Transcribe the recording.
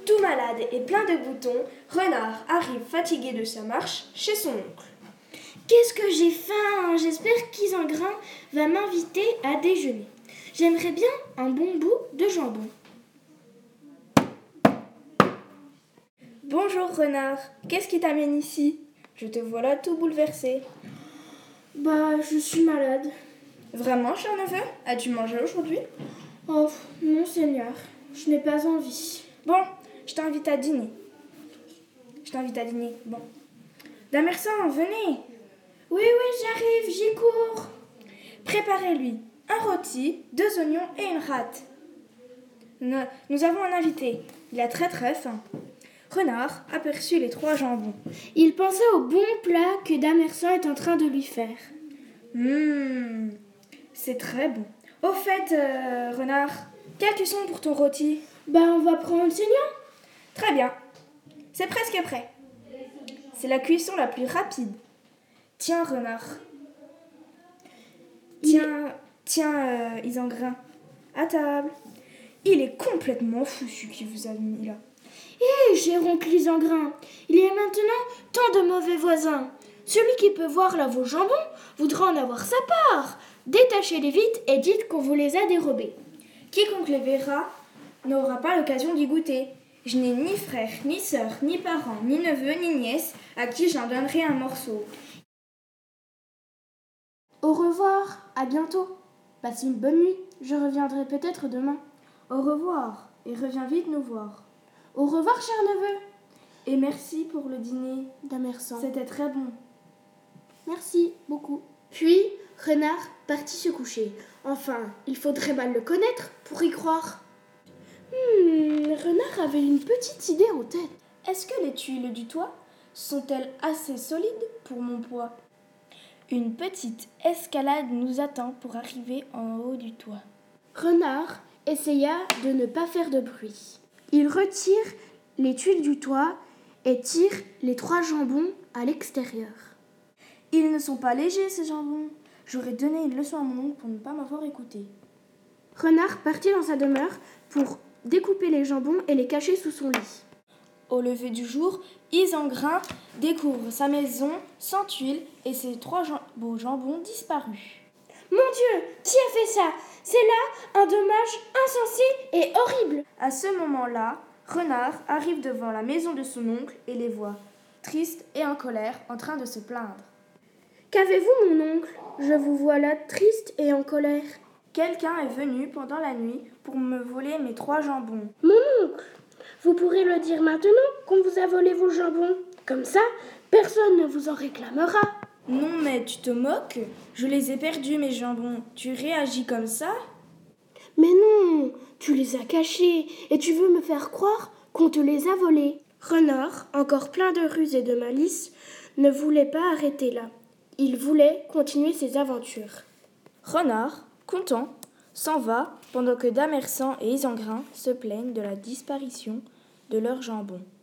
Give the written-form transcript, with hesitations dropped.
Tout malade et plein de boutons, Renard arrive fatigué de sa marche chez son oncle. Qu'est-ce que j'ai faim! J'espère qu'Isengrin va m'inviter à déjeuner. J'aimerais bien un bon bout de jambon. Bonjour Renard, qu'est-ce qui t'amène ici? Je te vois là tout bouleversé. Je suis malade. Vraiment, cher neveu? As-tu mangé aujourd'hui? Oh, non Seigneur, je n'ai pas envie. Bon, je t'invite à dîner. Bon. Damersan, venez. Oui, j'arrive, j'y cours. Préparez-lui un rôti, 2 oignons et une rate. Nous avons un invité. Il a très très faim. Renard aperçut les 3 jambons. Il pensait au bon plat que Damersan est en train de lui faire. C'est très bon. Au fait, Renard, quelle cuisson pour ton rôti? On va prendre le saignant. Très bien. C'est presque prêt. C'est la cuisson la plus rapide. Tiens, Renard. Tiens, Isengrin. À table. Il est complètement fou, celui qui vous a mis là. J'ai ronflé Isengrin. Il y a maintenant tant de mauvais voisins. Celui qui peut voir là vos jambons voudra en avoir sa part. Détachez-les vite et dites qu'on vous les a dérobés. Quiconque les verra n'aura pas l'occasion d'y goûter. Je n'ai ni frère, ni sœur, ni parents, ni neveu, ni nièce à qui j'en donnerai un morceau. Au revoir, à bientôt. Passez une bonne nuit, je reviendrai peut-être demain. Au revoir, et reviens vite nous voir. Au revoir, cher neveu. Et merci pour le dîner. Damersan. C'était très bon. Merci beaucoup. Puis, Renard partit se coucher. Enfin, il faudrait mal le connaître pour y croire. Renard avait une petite idée en tête. Est-ce que les tuiles du toit sont-elles assez solides pour mon poids? Une petite escalade nous attend pour arriver en haut du toit. Renard essaya de ne pas faire de bruit. Il retire les tuiles du toit et tire les 3 jambons à l'extérieur. Ils ne sont pas légers, ces jambons. J'aurais donné une leçon à mon oncle pour ne pas m'avoir écouté. Renard partit dans sa demeure pour découper les jambons et les cacher sous son lit. Au lever du jour, Isengrin découvre sa maison sans tuiles et ses 3 beaux jambons disparus. Mon Dieu, qui a fait ça? C'est là un dommage insensé et horrible. À ce moment-là, Renard arrive devant la maison de son oncle et les voit, triste et en colère, en train de se plaindre. Qu'avez-vous, mon oncle? Je vous vois là triste et en colère. Quelqu'un est venu pendant la nuit pour me voler mes 3 jambons. Mon oncle, vous pourrez le dire maintenant qu'on vous a volé vos jambons. Comme ça, personne ne vous en réclamera. Non, mais tu te moques? Je les ai perdus, mes jambons. Tu réagis comme ça? Mais non, tu les as cachés et tu veux me faire croire qu'on te les a volés. Renard, encore plein de ruse et de malice, ne voulait pas arrêter là. Il voulait continuer ses aventures. Renard, content, s'en va pendant que Damersan et Isengrin se plaignent de la disparition de leurs jambons.